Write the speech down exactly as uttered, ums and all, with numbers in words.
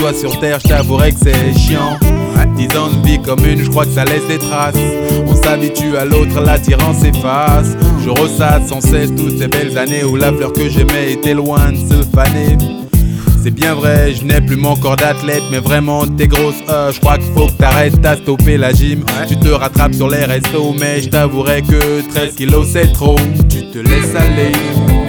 toi sur terre, je t'avouerai que c'est chiant. Dix ans de vie commune, je crois que ça laisse des traces. On s'habitue à l'autre, l'attirance s'efface. Je ressasse sans cesse toutes ces belles années où la fleur que j'aimais était loin de se faner. C'est bien vrai, je n'ai plus mon corps d'athlète, mais vraiment t'es grosse, euh, je crois qu'il faut que t'arrêtes, t'as stoppé la gym. Tu te rattrapes sur les restos, mais je t'avouerai que treize kilos c'est trop. Tu te laisses aller.